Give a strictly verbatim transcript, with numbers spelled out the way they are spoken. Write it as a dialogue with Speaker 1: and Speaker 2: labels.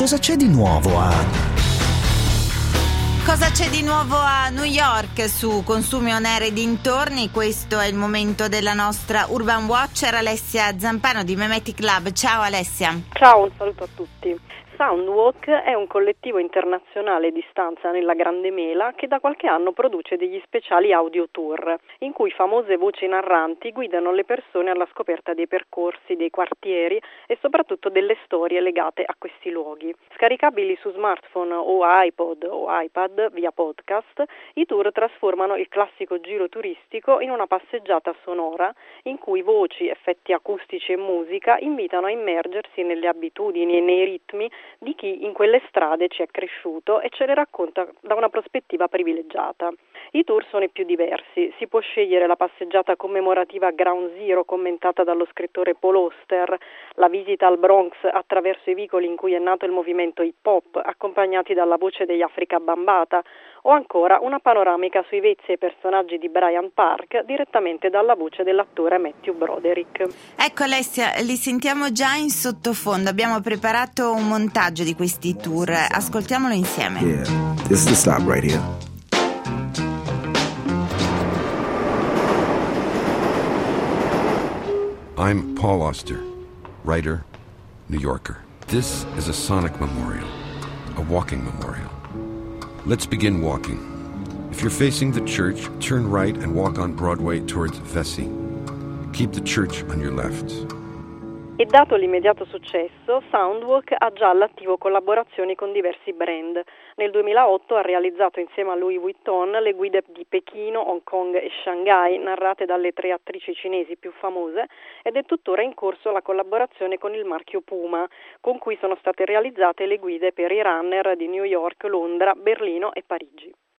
Speaker 1: cosa c'è di nuovo a...
Speaker 2: Cosa c'è di nuovo a New York su Consumi On Air e dintorni? Questo è il momento della nostra Urban Watcher Alessia Zampano di Memetic Lab. Ciao Alessia.
Speaker 3: Ciao, un saluto a tutti. Soundwalk è un collettivo internazionale di stanza nella Grande Mela che da qualche anno produce degli speciali audio tour, in cui famose voci narranti guidano le persone alla scoperta dei percorsi, dei quartieri e soprattutto delle storie legate a questi luoghi. Scaricabili su smartphone o iPod o iPad via podcast, i tour trasformano il classico giro turistico in una passeggiata sonora in cui voci, effetti acustici e musica invitano a immergersi nelle abitudini e nei ritmi di chi in quelle strade ci è cresciuto e ce le racconta da una prospettiva privilegiata. I tour sono i più diversi. Si può scegliere la passeggiata commemorativa a Ground Zero commentata dallo scrittore Paul Auster, la visita al Bronx attraverso i vicoli in cui è nato il movimento hip hop, accompagnati dalla voce degli Afrika Bambaataa, o ancora una panoramica sui vezzi e personaggi di Bryant Park direttamente dalla voce dell'attore Matthew Broderick.
Speaker 2: Ecco Alessia, li sentiamo già in sottofondo. Abbiamo preparato un montaggio di questi tour. Ascoltiamolo insieme.
Speaker 1: Yeah, this is the stop right here.
Speaker 4: I'm Paul Auster, writer, New Yorker. This is a sonic memorial, a walking memorial. Let's begin walking. If you're facing the church, turn right and walk on Broadway towards Vesey. Keep the church on your left.
Speaker 3: E dato l'immediato successo, Soundwalk ha già all'attivo collaborazioni con diversi brand. Nel duemilaotto ha realizzato insieme a Louis Vuitton le guide di Pechino, Hong Kong e Shanghai, narrate dalle tre attrici cinesi più famose, ed è tuttora in corso la collaborazione con il marchio Puma, con cui sono state realizzate le guide per i runner di New York, Londra, Berlino e Parigi.